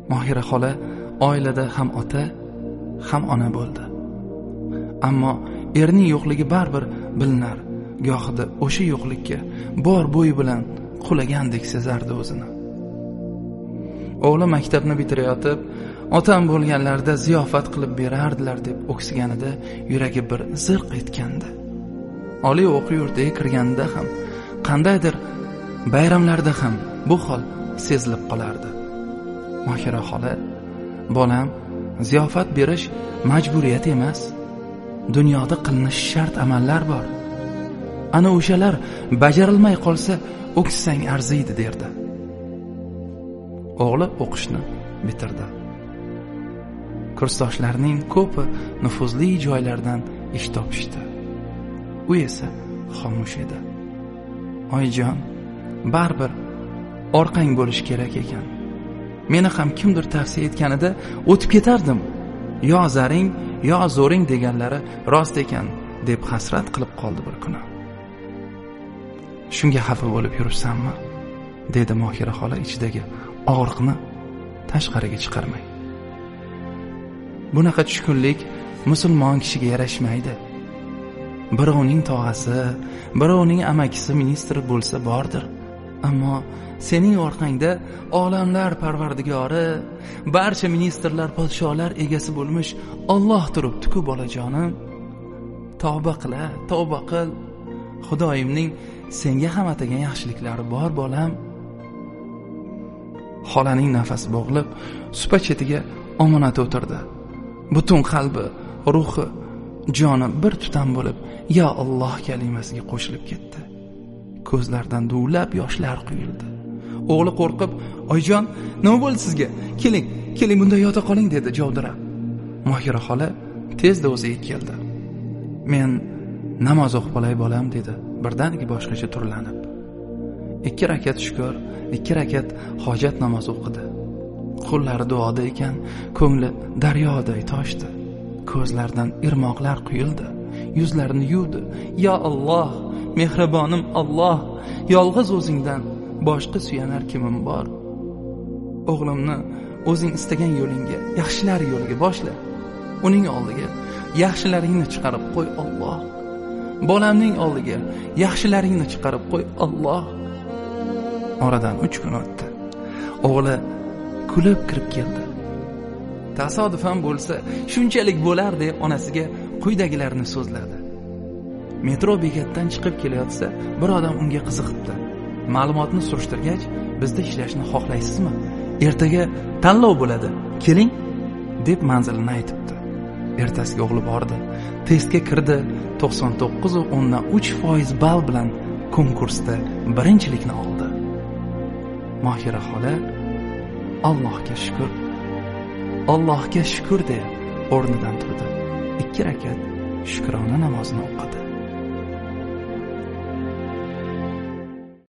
Mohira xola oilada ham ota, ham ona bo'ldi. Ammo erning yo'qligi baribir bilinar. Gohida o'sha yo'qlikka bor bo'yi bilan qulagandek sezardi o'zini. O'g'li maktabni bitirayotib, otam bo'lganlarida ziyofat qilib berardilar deb o'ksiganida yuragi bir zirq etgandi. Oliy o'quv yurtiga kirganida ham, qandaydir bayramlarda ham bu hol sezilib qolardi. Mohira xola, bolam, ziyofat berish majburiyat emas. Dunyoda qilinishi shart amallar bor. Ana o'shalar bajarilmay qolsa, o'ksang arziydi derdi. O'g'li o'qishni bitirdi. Kursdoshlarining ko'pi nufuzli joylardan ish topishdi. U esa xomush edi. Oyijon, baribir orqang bo'lish kerak ekan. Meni ham kimdir tavsiya etganida o'tib ketardim. Yo zaring, yo zo'ring deganlari rost ekan, deb hasrat qilib qoldi bir kuni. Shunga xafa bo'lib yuribsanmi? Dedi Mohira xola ichidagi og'riqni tashqariga chiqarmay. Bunaqa tushkunlik musulmon kishiga yarashmaydi. Birovning tog'asi, birovning amakisi ministr bo'lsa bordir. Ammo sening orqangda olamlar parvardigori, barcha ministrlar, podsholar egasi bo'lmish Alloh turibdi-ku bolajonim. Tavba qil. Xudoyimning senga ham atagan yaxshiliklari bor bolam. Xolaning nafasi bo'g'ilib, supa chetiga omonat o'tirdi. Butun qalbi, ruhi, joni bir tutam bo'lib, ya Alloh kalimasiga qo'shilib ketdi. Ko'zlaridan duvlab yoshlar quyildi. O'g'li qo'rqib, "Oyjon, nima bo'ldi sizga? Keling bunda yota qoling" dedi javdirab. Mohira xola tezda o'ziga keldi. "Men namoz o'qib olay bolam" dedi, birdaniga boshqacha turlanib. 2 rakat shukr, 2 rakat hojat namoz o'qidi. Qo'llari duoda ekan, ko'ngli daryoday toshdi. Ko'zlaridan irmoqlar quyildi, yuzlarini yuvdi. "Ya Alloh, mehribonim Alloh, yolg'iz o'zingdan boshqa suyanar kimim bor? O'g'limni o'zing istagan yo'lingga, yaxshilar yo'liga boshla. Uning oldiga yaxshilaringni chiqarib qo'y Alloh. Bolamning oldiga yaxshilaringni chiqarib qo'y Alloh." Oradan 3 kun o'tdi. O'g'li kulib kirib keldi. Tasodifan bo'lsa, shunchalik bo'lar deb onasiga quyidagilarni so'zladi. Metro bekatdan chiqib kelayotsa, bir odam unga qiziqibdi. Ma'lumotni surishtirgach, bizda ishlashni xohlaysizmi? Ertaga tanlov bo'ladi. Keling, deb manzilini aytibdi. Ertasiga o'g'li bordi. Testga kirdi. 99.3% ball bilan konkursda birinchilikni oldi. Mohira xola Allohga shukr deb o'rnidan turdi. 2 rakat shukrona namozini o'qidi.